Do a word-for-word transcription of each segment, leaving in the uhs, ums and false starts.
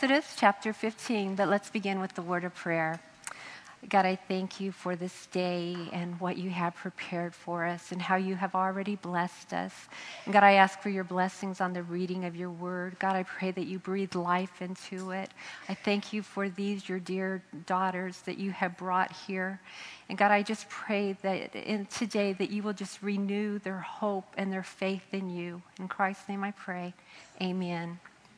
Exodus chapter fifteen, but let's begin with the word of prayer. God, I thank you for this day and what you have prepared for us and how you have already blessed us. And God, I ask for your blessings on the reading of your word. God, I pray that you breathe life into it. I thank you for these, your dear daughters that you have brought here. And God, I just pray that in today that you will just renew their hope and their faith in you. In Christ's name I pray. Amen.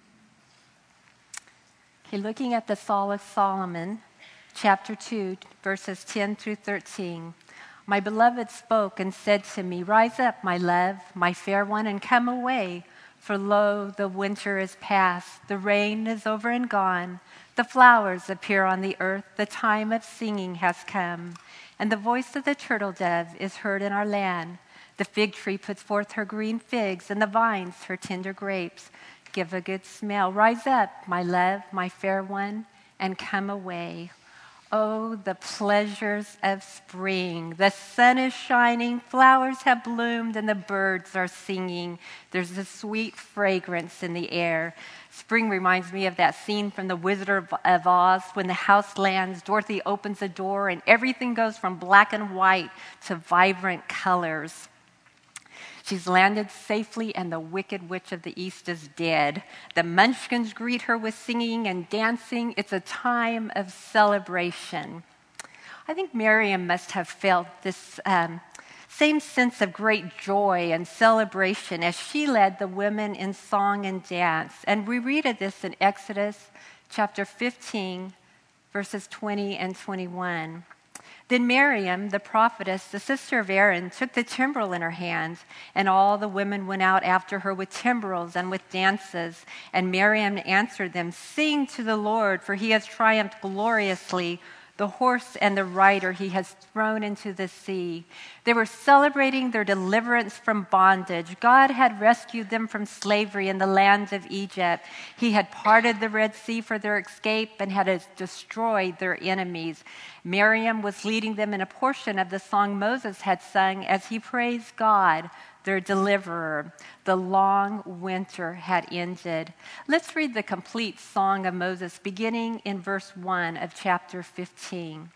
Okay, looking at the Song of Solomon, chapter two, verses ten through thirteen. My beloved spoke and said to me, "Rise up, my love, my fair one, and come away. For lo, the winter is past, the rain is over and gone. The flowers appear on the earth, the time of singing has come. And the voice of the turtle dove is heard in our land. The fig tree puts forth her green figs, and the vines her tender grapes give a good smell. Rise up, my love, my fair one, and come away." Oh, the pleasures of spring. The sun is shining, flowers have bloomed, and the birds are singing. There's a sweet fragrance in the air. Spring reminds me of that scene from The Wizard of Oz when the house lands, Dorothy opens the door, and everything goes from black and white to vibrant colors. She's landed safely, and the Wicked Witch of the East is dead. The Munchkins greet her with singing and dancing. It's a time of celebration. I think Miriam must have felt this um, same sense of great joy and celebration as she led the women in song and dance. And we read of this in Exodus chapter fifteen, verses twenty and twenty-one. Then Miriam, the prophetess, the sister of Aaron, took the timbrel in her hand, and all the women went out after her with timbrels and with dances. And Miriam answered them, "Sing to the Lord, for he has triumphed gloriously. The horse and the rider he has thrown into the sea." They were celebrating their deliverance from bondage. God had rescued them from slavery in the land of Egypt. He had parted the Red Sea for their escape and had destroyed their enemies. Miriam was leading them in a portion of the song Moses had sung as he praised God, their deliverer. The long winter had ended. Let's read the complete Song of Moses, beginning in verse one of chapter fifteen.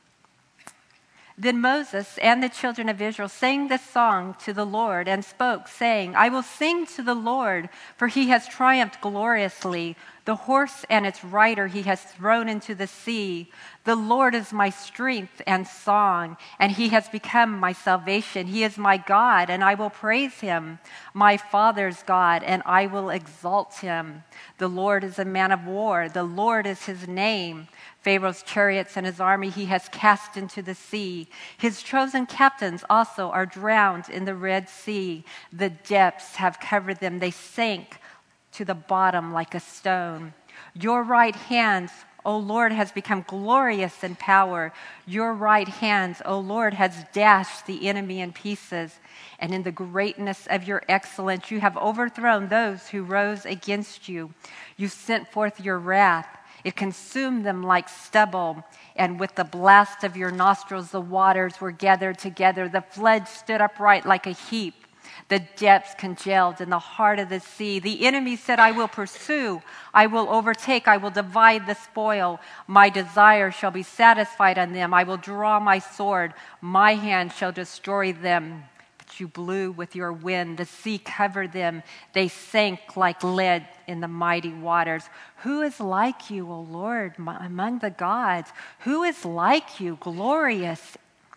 Then Moses and the children of Israel sang this song to the Lord and spoke, saying, "I will sing to the Lord, for he has triumphed gloriously. The horse and its rider he has thrown into the sea. The Lord is my strength and song, and he has become my salvation. He is my God, and I will praise him, my father's God, and I will exalt him. The Lord is a man of war. The Lord is his name. Pharaoh's chariots and his army he has cast into the sea. His chosen captains also are drowned in the Red Sea. The depths have covered them. They sank to the bottom like a stone. Your right hand, O Lord, has become glorious in power. Your right hand, O Lord, has dashed the enemy in pieces. And in the greatness of your excellence, you have overthrown those who rose against you. You sent forth your wrath. It consumed them like stubble, and with the blast of your nostrils the waters were gathered together. The flood stood upright like a heap. The depths congealed in the heart of the sea. The enemy said, "I will pursue, I will overtake, I will divide the spoil. My desire shall be satisfied on them. I will draw my sword. My hand shall destroy them." You blew with your wind. The sea covered them. They sank like lead in the mighty waters. Who is like you, O Lord, among the gods? Who is like you, glorious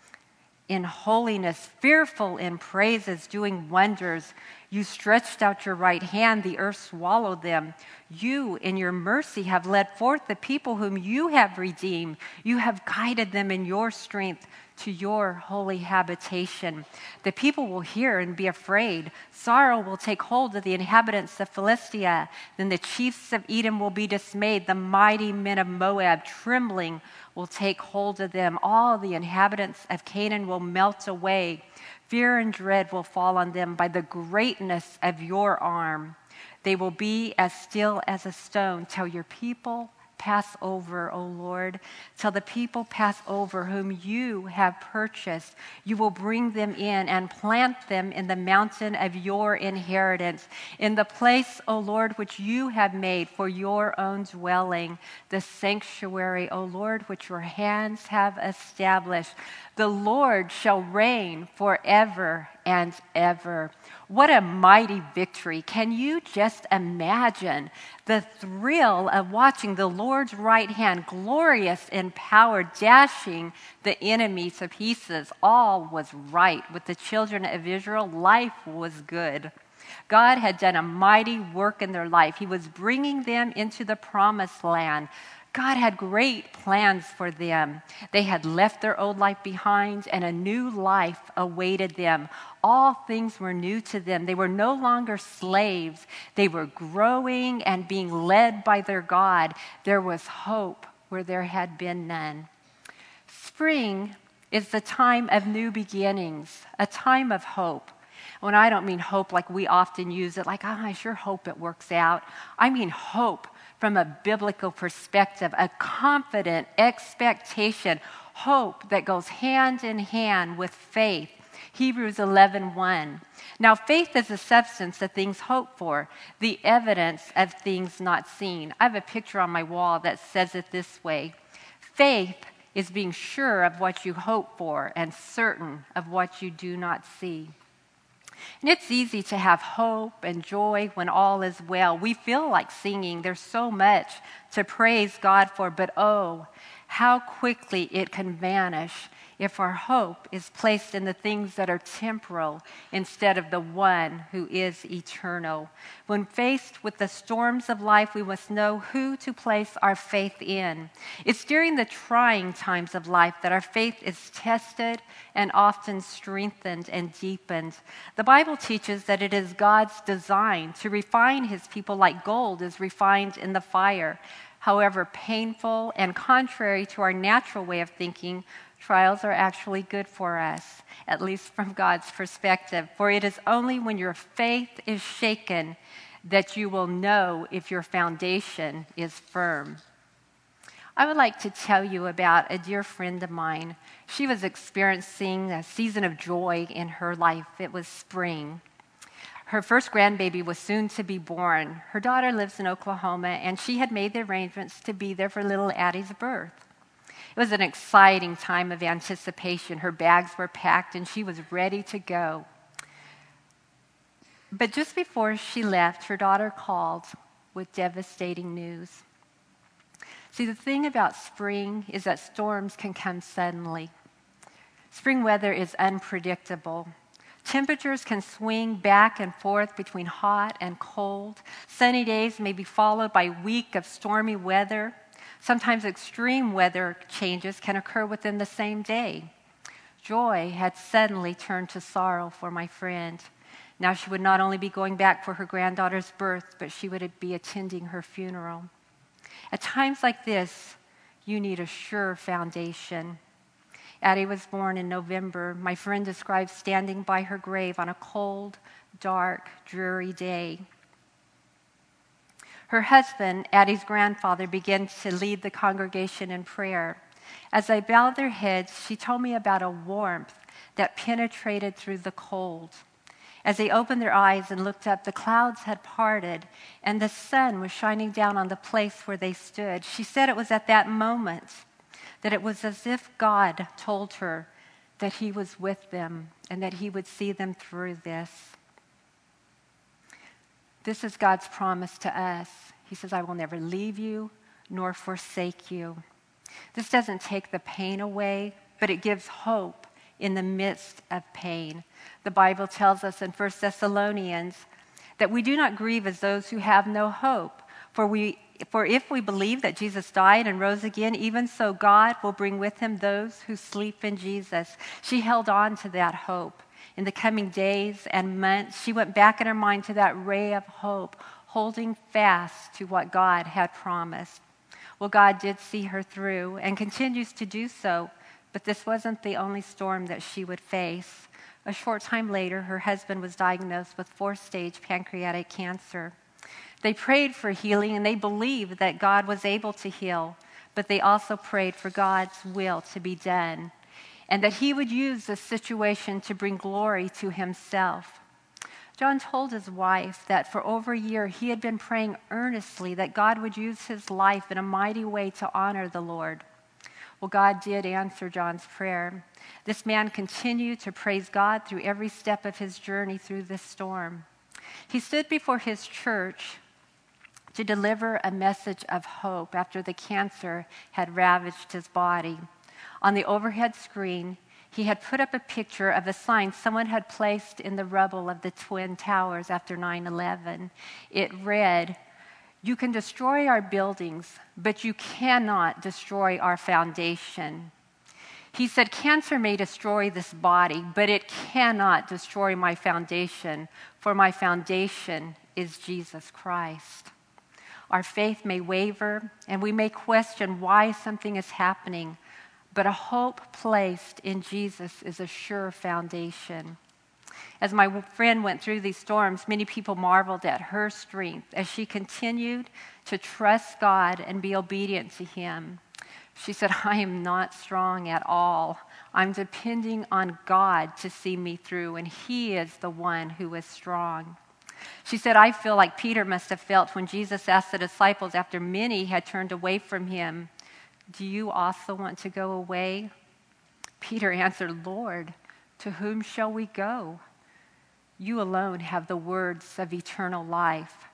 in holiness, fearful in praises, doing wonders? You stretched out your right hand, the earth swallowed them. You, in your mercy, have led forth the people whom you have redeemed. You have guided them in your strength to your holy habitation. The people will hear and be afraid. Sorrow will take hold of the inhabitants of Philistia. Then the chiefs of Edom will be dismayed. The mighty men of Moab, trembling, will take hold of them. All the inhabitants of Canaan will melt away. Fear and dread will fall on them by the greatness of your arm. They will be as still as a stone till your people pass over, O Lord, till the people pass over whom you have purchased. You will bring them in and plant them in the mountain of your inheritance, in the place, O Lord, which you have made for your own dwelling, the sanctuary, O Lord, which your hands have established. The Lord shall reign forever and ever. What a mighty victory. Can you just imagine the thrill of watching the Lord's right hand, glorious in power, dashing the enemy to pieces? All was right with the children of Israel. Life was good. God had done a mighty work in their life. He was bringing them into the promised land. God had great plans for them. They had left their old life behind, and a new life awaited them. All things were new to them. They were no longer slaves. They were growing and being led by their God. There was hope where there had been none. Spring is the time of new beginnings, a time of hope. When I don't mean hope like we often use it, like, oh, I sure hope it works out. I mean hope from a biblical perspective, a confident expectation, hope that goes hand in hand with faith. Hebrews eleven one. Now, faith is the substance of things hoped for, the evidence of things not seen. I have a picture on my wall that says it this way: faith is being sure of what you hope for and certain of what you do not see. And it's easy to have hope and joy when all is well. We feel like singing. There's so much to praise God for, but oh, how quickly it can vanish if our hope is placed in the things that are temporal instead of the one who is eternal. When faced with the storms of life, we must know who to place our faith in. It's during the trying times of life that our faith is tested and often strengthened and deepened. The Bible teaches that it is God's design to refine his people like gold is refined in the fire. However painful and contrary to our natural way of thinking, trials are actually good for us, at least from God's perspective. For it is only when your faith is shaken that you will know if your foundation is firm. I would like to tell you about a dear friend of mine. She was experiencing a season of joy in her life. It was spring. Her first grandbaby was soon to be born. Her daughter lives in Oklahoma, and she had made the arrangements to be there for little Addie's birth. It was an exciting time of anticipation. Her bags were packed, and she was ready to go. But just before she left, her daughter called with devastating news. See, the thing about spring is that storms can come suddenly. Spring weather is unpredictable. Temperatures can swing back and forth between hot and cold. Sunny days may be followed by a week of stormy weather. Sometimes extreme weather changes can occur within the same day. Joy had suddenly turned to sorrow for my friend. Now she would not only be going back for her granddaughter's birth, but she would be attending her funeral. At times like this, you need a sure foundation. Addie was born in November. My friend describes standing by her grave on a cold, dark, dreary day. Her husband, Addie's grandfather, began to lead the congregation in prayer. As they bowed their heads, she told me about a warmth that penetrated through the cold. As they opened their eyes and looked up, the clouds had parted, and the sun was shining down on the place where they stood. She said it was at that moment that it was as if God told her that he was with them and that he would see them through this. This is God's promise to us. He says, I will never leave you nor forsake you. This doesn't take the pain away, but it gives hope in the midst of pain. The Bible tells us in First Thessalonians that we do not grieve as those who have no hope. For we, for if we believe that Jesus died and rose again, even so God will bring with him those who sleep in Jesus. She held on to that hope. In the coming days and months, she went back in her mind to that ray of hope, holding fast to what God had promised. Well, God did see her through and continues to do so, but this wasn't the only storm that she would face. A short time later, her husband was diagnosed with fourth-stage pancreatic cancer. They prayed for healing, and they believed that God was able to heal, but they also prayed for God's will to be done, and that he would use this situation to bring glory to himself. John told his wife that for over a year he had been praying earnestly that God would use his life in a mighty way to honor the Lord. Well, God did answer John's prayer. This man continued to praise God through every step of his journey through this storm. He stood before his church to deliver a message of hope after the cancer had ravaged his body. On the overhead screen, he had put up a picture of a sign someone had placed in the rubble of the Twin Towers after nine eleven. It read, "You can destroy our buildings, but you cannot destroy our foundation." He said, "Cancer may destroy this body, but it cannot destroy my foundation, for my foundation is Jesus Christ." Our faith may waver, and we may question why something is happening, but a hope placed in Jesus is a sure foundation. As my friend went through these storms, many people marveled at her strength as she continued to trust God and be obedient to him. She said, "I am not strong at all. I'm depending on God to see me through, and he is the one who is strong." She said, "I feel like Peter must have felt when Jesus asked the disciples after many had turned away from him, 'Do you also want to go away?' Peter answered, 'Lord, to whom shall we go? You alone have the words of eternal life.'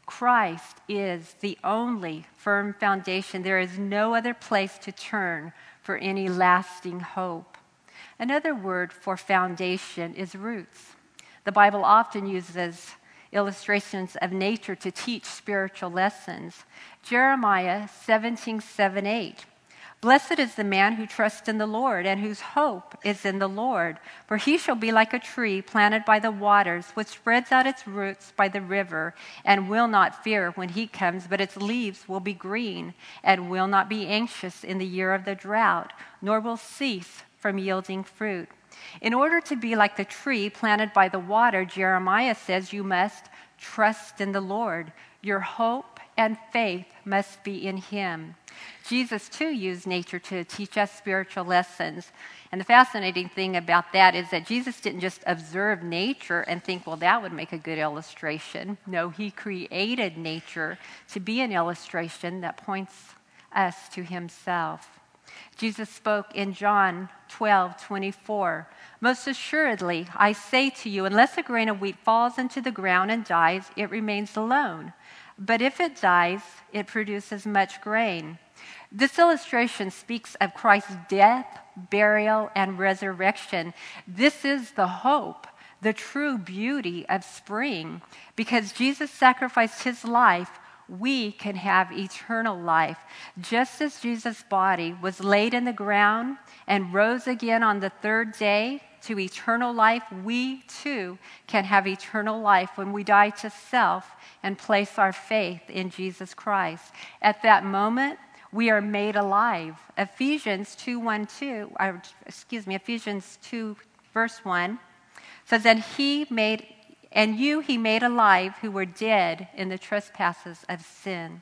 Christ is the only firm foundation. There is no other place to turn for any lasting hope." Another word for foundation is roots. The Bible often uses illustrations of nature to teach spiritual lessons. Jeremiah seventeen, seven, eight. "Blessed is the man who trusts in the Lord and whose hope is in the Lord, for he shall be like a tree planted by the waters, which spreads out its roots by the river and will not fear when heat comes, but its leaves will be green and will not be anxious in the year of the drought, nor will cease from yielding fruit." In order to be like the tree planted by the water, Jeremiah says you must trust in the Lord. Your hope and faith must be in him. Jesus, too, used nature to teach us spiritual lessons. And the fascinating thing about that is that Jesus didn't just observe nature and think, well, that would make a good illustration. No, he created nature to be an illustration that points us to himself. Jesus spoke in John twelve, twenty-four. "Most assuredly, I say to you, unless a grain of wheat falls into the ground and dies, it remains alone. But if it dies, it produces much grain." This illustration speaks of Christ's death, burial, and resurrection. This is the hope, the true beauty of spring. Because Jesus sacrificed his life, we can have eternal life. Just as Jesus' body was laid in the ground and rose again on the third day to eternal life, we too can have eternal life when we die to self and place our faith in Jesus Christ. At that moment, we are made alive. Ephesians two, one, two, or, excuse me, Ephesians two, verse one says, "And he made And you he made alive who were dead in the trespasses of sin."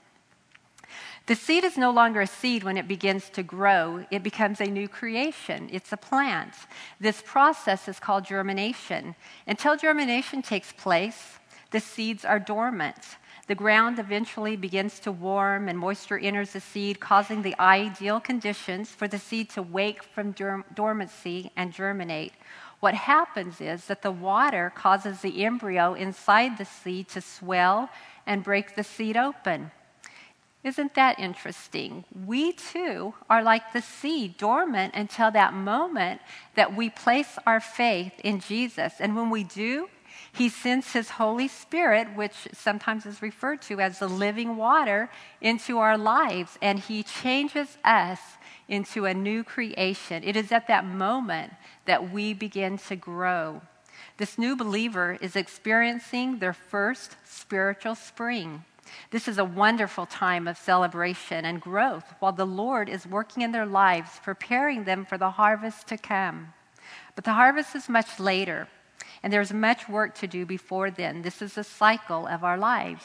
The seed is no longer a seed when it begins to grow. It becomes a new creation. It's a plant. This process is called germination. Until germination takes place, the seeds are dormant. The ground eventually begins to warm and moisture enters the seed, causing the ideal conditions for the seed to wake from dorm- dormancy and germinate. What happens is that the water causes the embryo inside the seed to swell and break the seed open. Isn't that interesting? We too are like the seed, dormant until that moment that we place our faith in Jesus. And when we do, he sends his Holy Spirit, which sometimes is referred to as the living water, into our lives, and he changes us into a new creation. It is at that moment that we begin to grow. This new believer is experiencing their first spiritual spring. This is a wonderful time of celebration and growth while the Lord is working in their lives, preparing them for the harvest to come. But the harvest is much later, and there's much work to do before then. This is a cycle of our lives.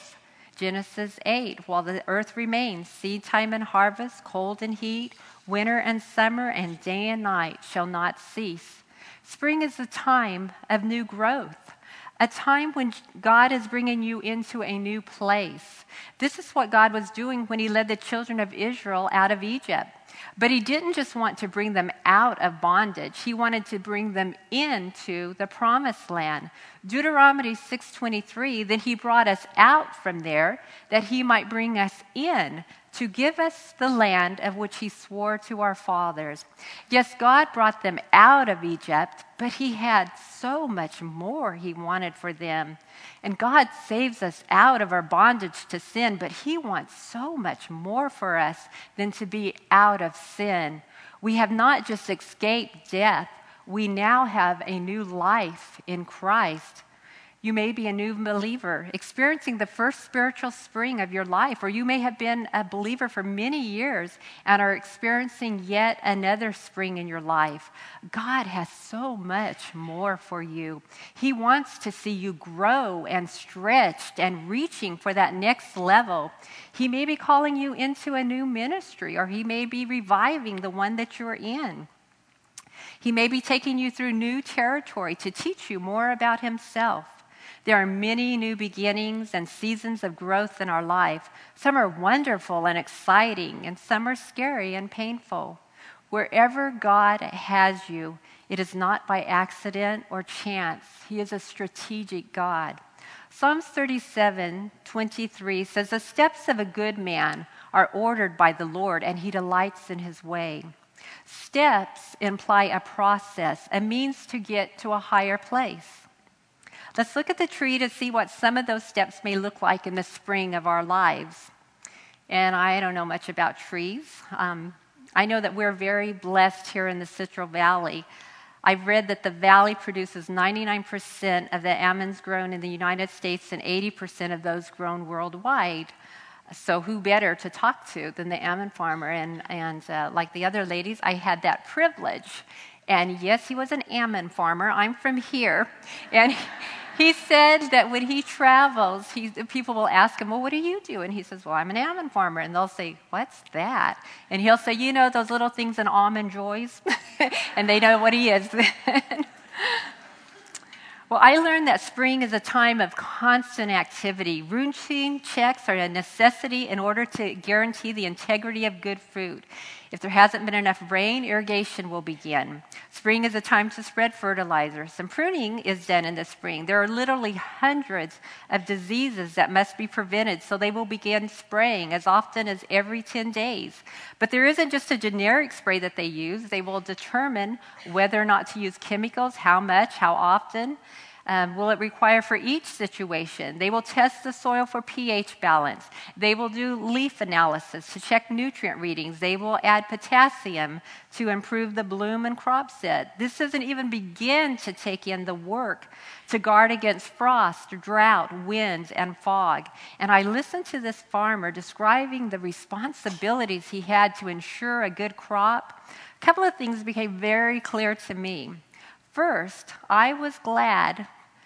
Genesis eight, while the earth remains, seed time and harvest, cold and heat, winter and summer, and day and night shall not cease. Spring is a time of new growth, a time when God is bringing you into a new place. This is what God was doing when he led the children of Israel out of Egypt. But he didn't just want to bring them out of bondage. He wanted to bring them into the promised land. Deuteronomy six twenty-three, then he brought us out from there that he might bring us in to give us the land of which he swore to our fathers. Yes, God brought them out of Egypt, but he had so much more he wanted for them. And God saves us out of our bondage to sin, but he wants so much more for us than to be out of sin. We have not just escaped death, we now have a new life in Christ. You may be a new believer, experiencing the first spiritual spring of your life, or you may have been a believer for many years and are experiencing yet another spring in your life. God has so much more for you. He wants to see you grow and stretched and reaching for that next level. He may be calling you into a new ministry, or he may be reviving the one that you're in. He may be taking you through new territory to teach you more about himself. There are many new beginnings and seasons of growth in our life. Some are wonderful and exciting, and some are scary and painful. Wherever God has you, it is not by accident or chance. He is a strategic God. Psalms thirty-seven twenty-three says, "The steps of a good man are ordered by the Lord, and he delights in his way." Steps imply a process, a means to get to a higher place. Let's look at the tree to see what some of those steps may look like in the spring of our lives. And I don't know much about trees. Um, I know that we're very blessed here in the Central Valley. I've read that the valley produces ninety-nine percent of the almonds grown in the United States and eighty percent of those grown worldwide. So who better to talk to than the almond farmer? And, and uh, like the other ladies, I had that privilege. And yes, he was an almond farmer. I'm from here. And he said that when he travels, he, people will ask him, well, what do you do? And he says, well, I'm an almond farmer. And they'll say, what's that? And he'll say, you know, those little things in Almond Joys? And they know what he is then. Well, I learned that spring is a time of constant activity. Routine checks are a necessity in order to guarantee the integrity of good fruit. If there hasn't been enough rain, irrigation will begin. Spring is a time to spread fertilizer. Some pruning is done in the spring. There are literally hundreds of diseases that must be prevented, so they will begin spraying as often as every ten days. But there isn't just a generic spray that they use. They will determine whether or not to use chemicals, how much, how often. Um, will it require for each situation? They will test the soil for pH balance. They will do leaf analysis to check nutrient readings. They will add potassium to improve the bloom and crop set. This doesn't even begin to take in the work to guard against frost, drought, wind, and fog. And I listened to this farmer describing the responsibilities he had to ensure a good crop. A couple of things became very clear to me. First, I was glad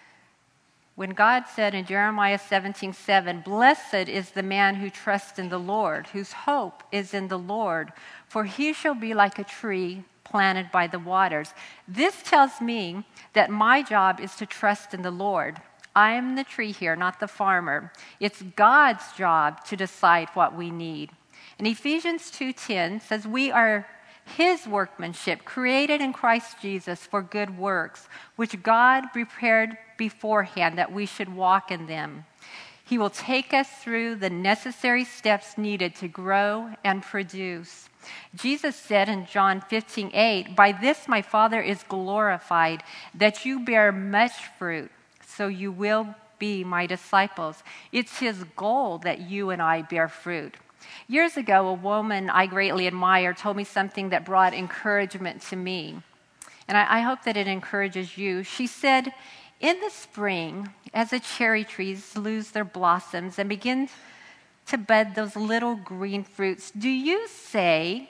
when God said in Jeremiah seventeen seven, "Blessed is the man who trusts in the Lord, whose hope is in the Lord, for he shall be like a tree planted by the waters." This tells me that my job is to trust in the Lord. I am the tree here, not the farmer. It's God's job to decide what we need. And Ephesians two ten says we are his workmanship, created in Christ Jesus for good works, which God prepared beforehand that we should walk in them. He will take us through the necessary steps needed to grow and produce. Jesus said in John fifteen eight, "By this my Father is glorified, that you bear much fruit, so you will be my disciples." It's his goal that you and I bear fruit. Years ago, a woman I greatly admire told me something that brought encouragement to me. And I, I hope that it encourages you. She said, in the spring, as the cherry trees lose their blossoms and begin to bud those little green fruits, do you say,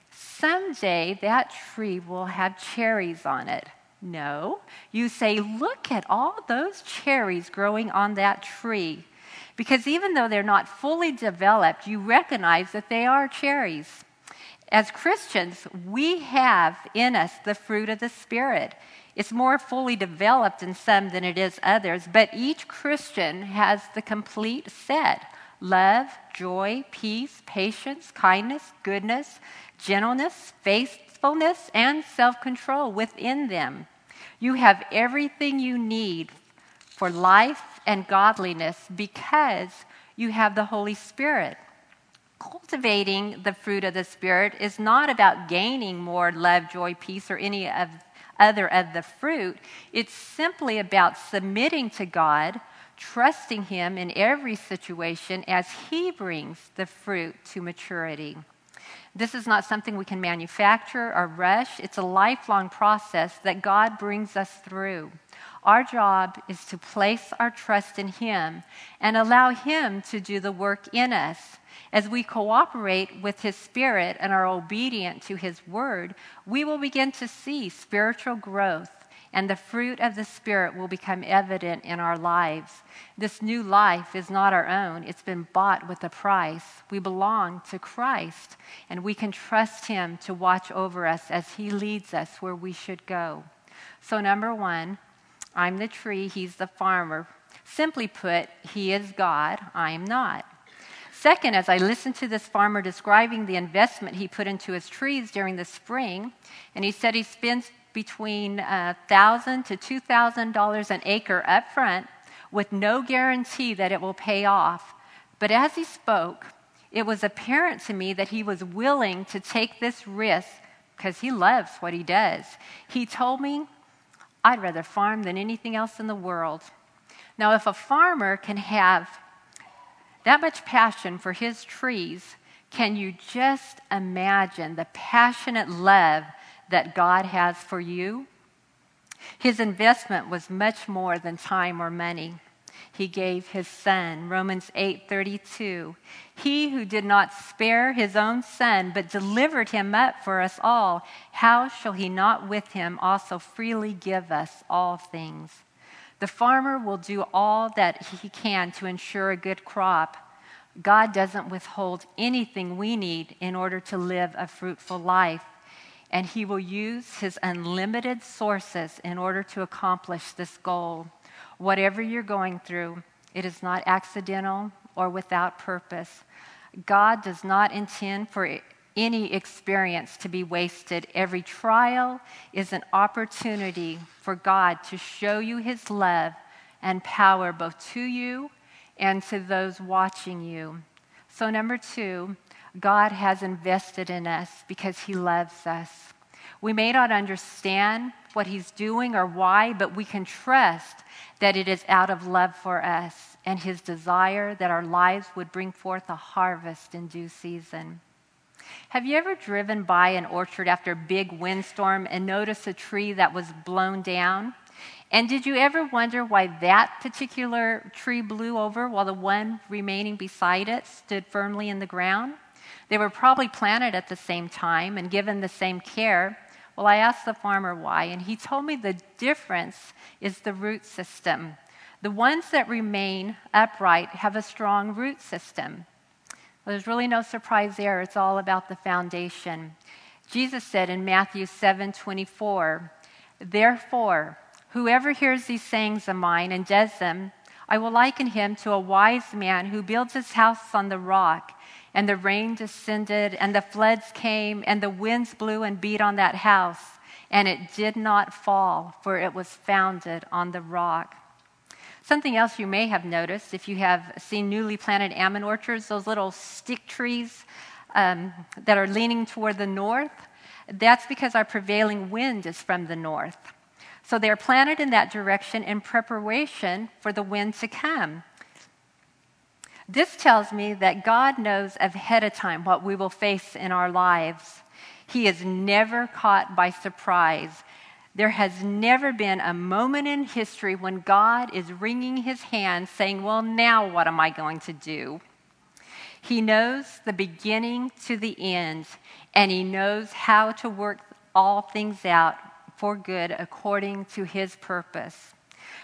someday that tree will have cherries on it? No. You say, look at all those cherries growing on that tree. Because even though they're not fully developed, you recognize that they are cherries. As Christians, we have in us the fruit of the Spirit. It's more fully developed in some than it is others, but each Christian has the complete set: love, joy, peace, patience, kindness, goodness, gentleness, faithfulness, and self-control within them. You have everything you need for life and godliness because you have the Holy Spirit. Cultivating the fruit of the Spirit is not about gaining more love, joy, peace, or any of other of the fruit. It's simply about submitting to God, trusting Him in every situation as He brings the fruit to maturity. This is not something we can manufacture or rush. It's a lifelong process that God brings us through. Our job is to place our trust in Him and allow Him to do the work in us. As we cooperate with His Spirit and are obedient to His Word, we will begin to see spiritual growth, and the fruit of the Spirit will become evident in our lives. This new life is not our own. It's been bought with a price. We belong to Christ, and we can trust Him to watch over us as He leads us where we should go. So number one, I'm the tree, He's the farmer. Simply put, He is God, I am not. Second, as I listened to this farmer describing the investment he put into his trees during the spring, and he said he spends between uh, one thousand dollars to two thousand dollars an acre up front with no guarantee that it will pay off. But as he spoke, it was apparent to me that he was willing to take this risk because he loves what he does. He told me, I'd rather farm than anything else in the world. Now, if a farmer can have that much passion for his trees, can you just imagine the passionate love that God has for you? His investment was much more than time or money. He gave His Son, Romans eight thirty-two. He who did not spare His own Son, but delivered Him up for us all, how shall He not with Him also freely give us all things? The farmer will do all that he can to ensure a good crop. God doesn't withhold anything we need in order to live a fruitful life, and He will use His unlimited sources in order to accomplish this goal. Whatever you're going through, it is not accidental or without purpose. God does not intend for any experience to be wasted. Every trial is an opportunity for God to show you His love and power both to you and to those watching you. So number two, God has invested in us because He loves us. We may not understand what He's doing or why, but we can trust that it is out of love for us and His desire that our lives would bring forth a harvest in due season. Have you ever driven by an orchard after a big windstorm and noticed a tree that was blown down? And did you ever wonder why that particular tree blew over while the one remaining beside it stood firmly in the ground? They were probably planted at the same time and given the same care. Well, I asked the farmer why, and he told me the difference is the root system. The ones that remain upright have a strong root system. Well, there's really no surprise there. It's all about the foundation. Jesus said in Matthew seven twenty-four, "Therefore, whoever hears these sayings of mine and does them, I will liken him to a wise man who builds his house on the rock. And the rain descended, and the floods came, and the winds blew and beat on that house, and it did not fall, for it was founded on the rock." Something else you may have noticed if you have seen newly planted almond orchards, those little stick trees um, that are leaning toward the north, that's because our prevailing wind is from the north. So they're planted in that direction in preparation for the wind to come. This tells me that God knows ahead of time what we will face in our lives. He is never caught by surprise. There has never been a moment in history when God is wringing His hands saying, well, now what am I going to do? He knows the beginning to the end, and He knows how to work all things out for good according to His purpose.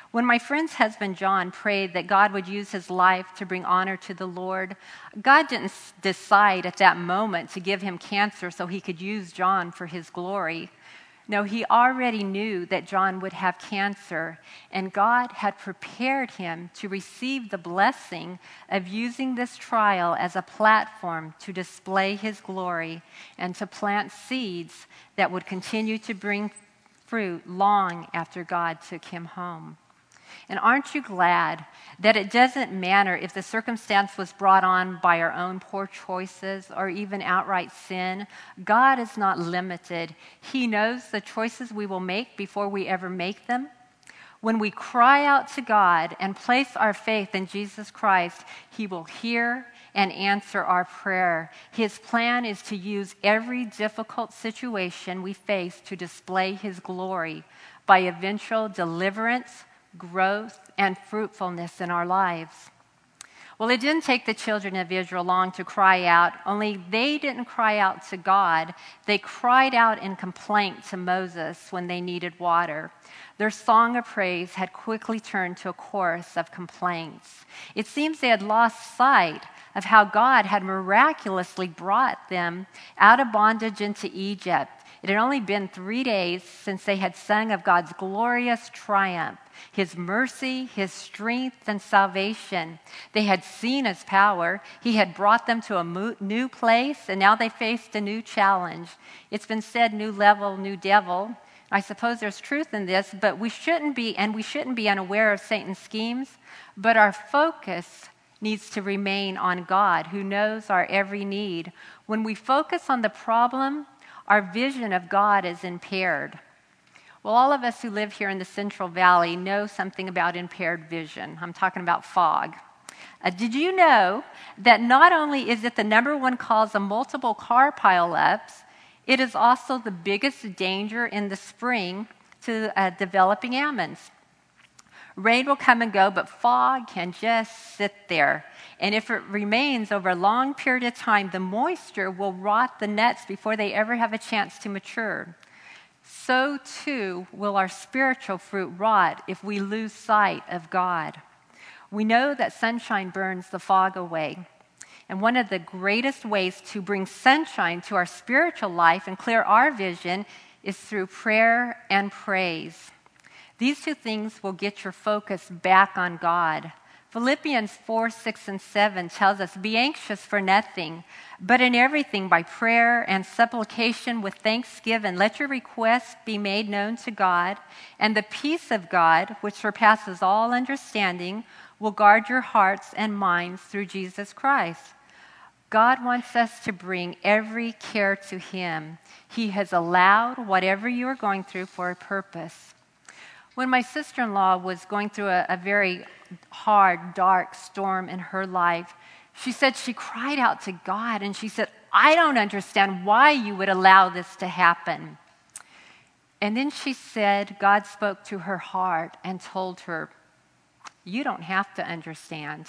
When my friend's husband, John, prayed that God would use his life to bring honor to the Lord, God didn't decide at that moment to give him cancer so he could use John for his glory. No, he already knew that John would have cancer, and God had prepared him to receive the blessing of using this trial as a platform to display his glory and to plant seeds that would continue to bring fruit long after God took him home. And aren't you glad that it doesn't matter if the circumstance was brought on by our own poor choices or even outright sin? God is not limited. He knows the choices we will make before we ever make them. When we cry out to God and place our faith in Jesus Christ, He will hear and answer our prayer. His plan is to use every difficult situation we face to display His glory by eventual deliverance, growth, and fruitfulness in our lives. Well, it didn't take the children of Israel long to cry out, only they didn't cry out to God. They cried out in complaint to Moses when they needed water. Their song of praise had quickly turned to a chorus of complaints. It seems they had lost sight of how God had miraculously brought them out of bondage into Egypt. It had only been three days since they had sung of God's glorious triumph, His mercy, His strength, and salvation. They had seen His power. He had brought them to a mo- new place, and now they faced a new challenge. It's been said, new level, new devil. I suppose there's truth in this, but we shouldn't be, and we shouldn't be unaware of Satan's schemes, but our focus needs to remain on God, who knows our every need. When we focus on the problem, our vision of God is impaired. Well, all of us who live here in the Central Valley know something about impaired vision. I'm talking about fog. Uh, did you know that not only is it the number one cause of multiple car pileups, it is also the biggest danger in the spring to uh, developing almonds? Rain will come and go, but fog can just sit there. And if it remains over a long period of time, the moisture will rot the nuts before they ever have a chance to mature. So too will our spiritual fruit rot if we lose sight of God. We know that sunshine burns the fog away. And one of the greatest ways to bring sunshine to our spiritual life and clear our vision is through prayer and praise. These two things will get your focus back on God. Philippians four, six, and seven tells us, "Be anxious for nothing, but in everything by prayer and supplication with thanksgiving, let your requests be made known to God, and the peace of God, which surpasses all understanding, will guard your hearts and minds through Jesus Christ." God wants us to bring every care to Him. He has allowed whatever you are going through for a purpose. When my sister-in-law was going through a, a very hard, dark storm in her life, she said she cried out to God, and she said, "I don't understand why you would allow this to happen." And then she said, God spoke to her heart and told her, "You don't have to understand.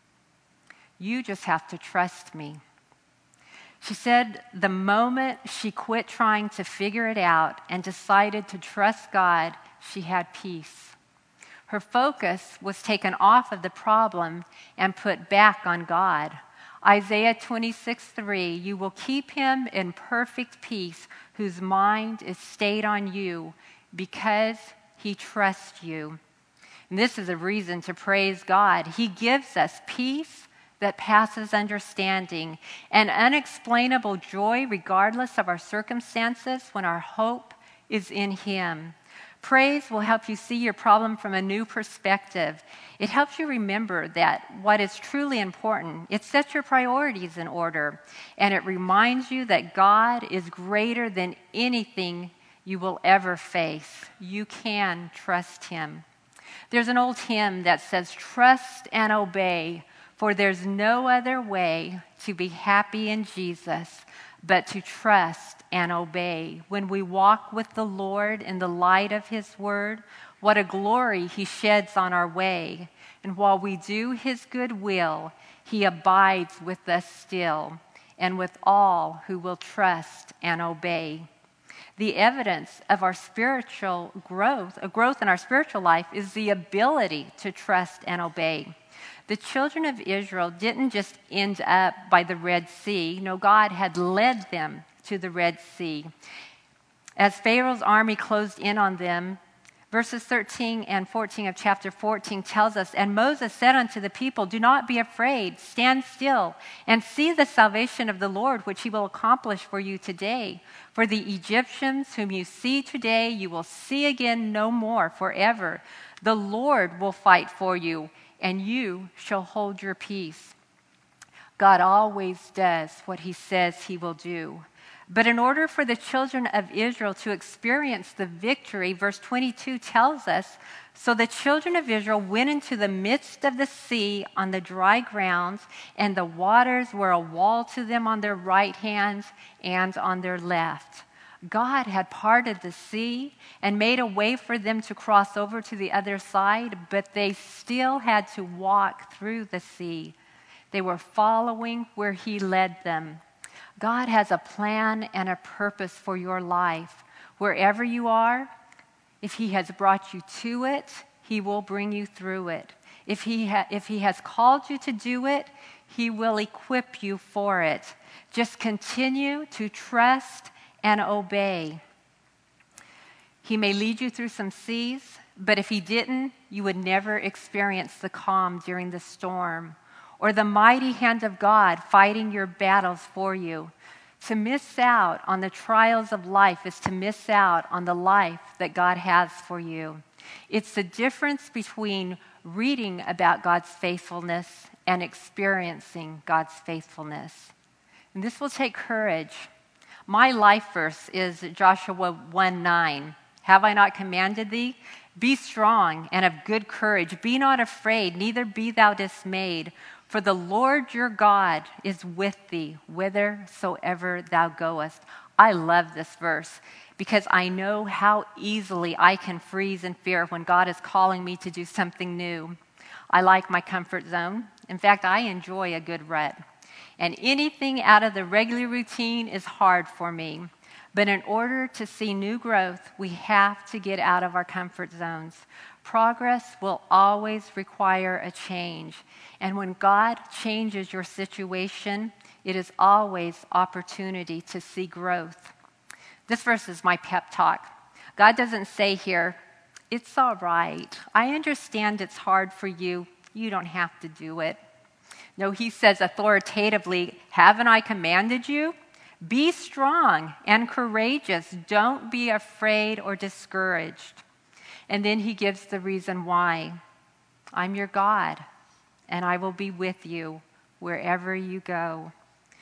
You just have to trust me." She said the moment she quit trying to figure it out and decided to trust God, she had peace. Her focus was taken off of the problem and put back on God. Isaiah twenty-six, three, "You will keep him in perfect peace, whose mind is stayed on you, because he trusts you." And this is a reason to praise God. He gives us peace that passes understanding, and unexplainable joy regardless of our circumstances when our hope is in Him. Praise will help you see your problem from a new perspective. It helps you remember that what is truly important, it sets your priorities in order, and it reminds you that God is greater than anything you will ever face. You can trust Him. There's an old hymn that says, "Trust and obey, for there's no other way to be happy in Jesus but to trust and obey." When we walk with the Lord in the light of His word, what a glory He sheds on our way. And while we do His good will, He abides with us still and with all who will trust and obey. The evidence of our spiritual growth, a growth in our spiritual life, is the ability to trust and obey. The children of Israel didn't just end up by the Red Sea. No, God had led them to the Red Sea. As Pharaoh's army closed in on them, verses thirteen and fourteen of chapter fourteen tells us, "And Moses said unto the people, Do not be afraid, stand still, and see the salvation of the Lord, which he will accomplish for you today. For the Egyptians whom you see today, you will see again no more forever. The Lord will fight for you, and you shall hold your peace." God always does what he says he will do. But in order for the children of Israel to experience the victory, verse twenty-two tells us, "So the children of Israel went into the midst of the sea on the dry ground, and the waters were a wall to them on their right hand and on their left." God had parted the sea and made a way for them to cross over to the other side, but they still had to walk through the sea. They were following where he led them. God has a plan and a purpose for your life. Wherever you are, if he has brought you to it, he will bring you through it. If he, ha- if he has called you to do it, he will equip you for it. Just continue to trust and obey. He may lead you through some seas, but if he didn't, you would never experience the calm during the storm, or the mighty hand of God fighting your battles for you. To miss out on the trials of life is to miss out on the life that God has for you. It's the difference between reading about God's faithfulness and experiencing God's faithfulness. And this will take courage. My life verse is Joshua one nine. "Have I not commanded thee? Be strong and of good courage. Be not afraid, neither be thou dismayed. For the Lord your God is with thee, whithersoever thou goest." I love this verse because I know how easily I can freeze in fear when God is calling me to do something new. I like my comfort zone. In fact, I enjoy a good rut. And anything out of the regular routine is hard for me. But in order to see new growth, we have to get out of our comfort zones. Progress will always require a change. And when God changes your situation, it is always opportunity to see growth. This verse is my pep talk. God doesn't say here, "It's all right. I understand it's hard for you. You don't have to do it." No, he says authoritatively, "Haven't I commanded you? Be strong and courageous. Don't be afraid or discouraged." And then he gives the reason why. "I'm your God, and I will be with you wherever you go."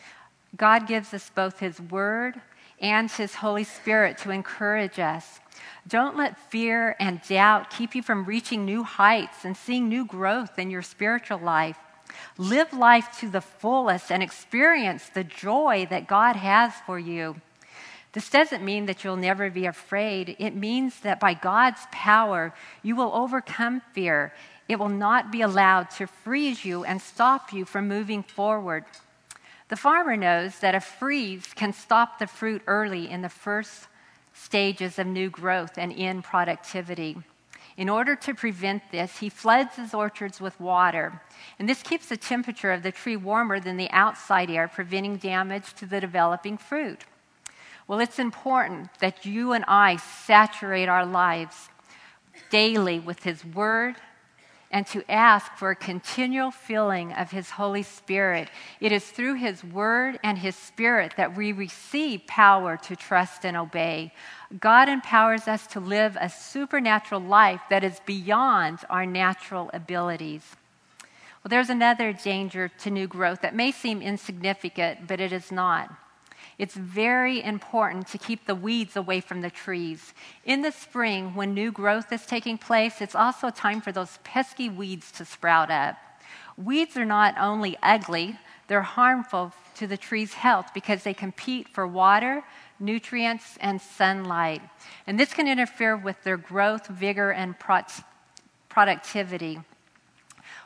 God gives us both his word and his Holy Spirit to encourage us. Don't let fear and doubt keep you from reaching new heights and seeing new growth in your spiritual life. Live life to the fullest and experience the joy that God has for you. This doesn't mean that you'll never be afraid. It means that by God's power, you will overcome fear. It will not be allowed to freeze you and stop you from moving forward. The farmer knows that a freeze can stop the fruit early in the first stages of new growth and in productivity. In order to prevent this, he floods his orchards with water. And this keeps the temperature of the tree warmer than the outside air, preventing damage to the developing fruit. Well, it's important that you and I saturate our lives daily with his word and to ask for a continual filling of his Holy Spirit. It is through his word and his spirit that we receive power to trust and obey. God empowers us to live a supernatural life that is beyond our natural abilities. Well, there's another danger to new growth that may seem insignificant, but it is not. It's very important to keep the weeds away from the trees. In the spring, when new growth is taking place, it's also time for those pesky weeds to sprout up. Weeds are not only ugly, they're harmful to the tree's health because they compete for water, nutrients, and sunlight. And this can interfere with their growth, vigor, and pro- productivity.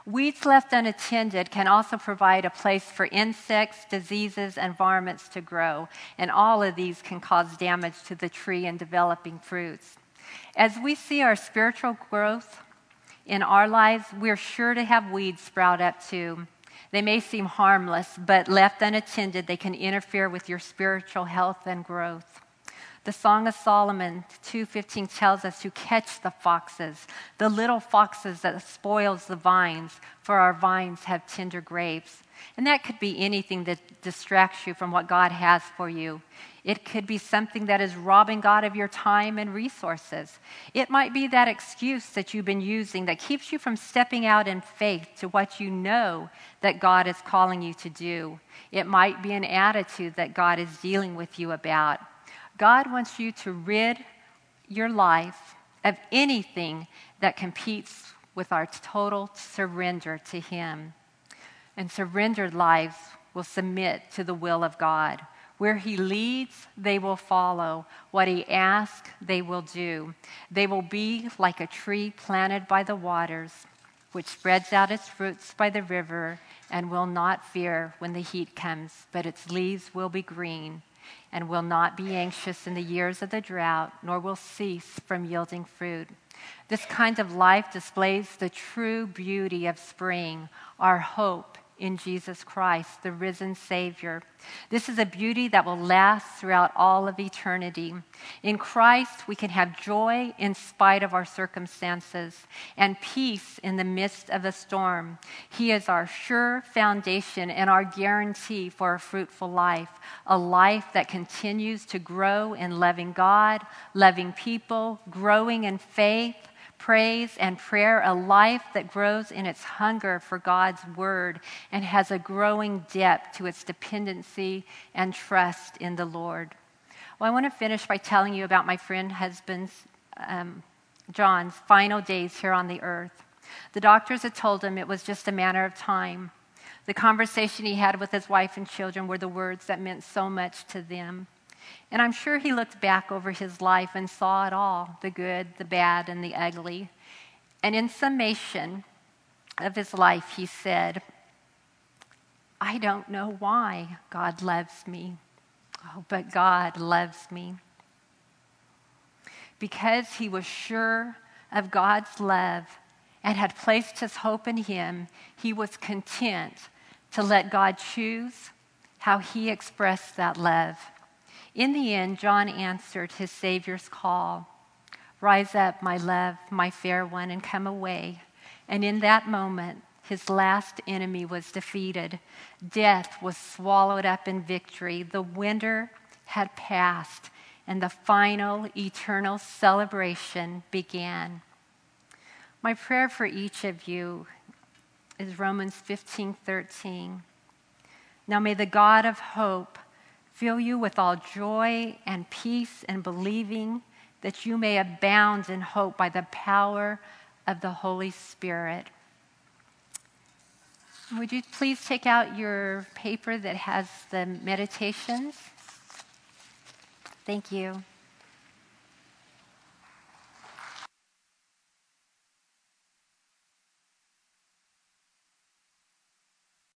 Weeds left unattended can also provide a place for insects, diseases, and varmints to grow, and all of these can cause damage to the tree and developing fruits. As we see our spiritual growth in our lives, we're sure to have weeds sprout up too. They may seem harmless, but left unattended, they can interfere with your spiritual health and growth. The Song of Solomon two fifteen tells us to catch the foxes, the little foxes that spoils the vines, for our vines have tender grapes. And that could be anything that distracts you from what God has for you. It could be something that is robbing God of your time and resources. It might be that excuse that you've been using that keeps you from stepping out in faith to what you know that God is calling you to do. It might be an attitude that God is dealing with you about. God wants you to rid your life of anything that competes with our total surrender to Him. And surrendered lives will submit to the will of God. Where He leads, they will follow. What He asks, they will do. They will be like a tree planted by the waters, which spreads out its roots by the river and will not fear when the heat comes, but its leaves will be green and will not be anxious in the years of the drought, nor will cease from yielding fruit. This kind of life displays the true beauty of spring, our hope in Jesus Christ, the risen Savior. This is a beauty that will last throughout all of eternity. In Christ, we can have joy in spite of our circumstances and peace in the midst of a storm. He is our sure foundation and our guarantee for a fruitful life, a life that continues to grow in loving God, loving people, growing in faith, praise, and prayer, a life that grows in its hunger for God's word and has a growing depth to its dependency and trust in the Lord. Well, I want to finish by telling you about my friend husband's, um, John's, final days here on the earth. The doctors had told him it was just a matter of time. The conversation he had with his wife and children were the words that meant so much to them. And I'm sure he looked back over his life and saw it all, the good, the bad, and the ugly. And in summation of his life, he said, I don't know why God loves me, oh, but God loves me. Because he was sure of God's love and had placed his hope in Him, he was content to let God choose how He expressed that love. In the end, John answered his Savior's call. Rise up, my love, my fair one, and come away. And in that moment, his last enemy was defeated. Death was swallowed up in victory. The winter had passed, and the final eternal celebration began. My prayer for each of you is Romans fifteen thirteen. Now may the God of hope fill you with all joy and peace in believing, that you may abound in hope by the power of the Holy Spirit. Would you please take out your paper that has the meditations? Thank you.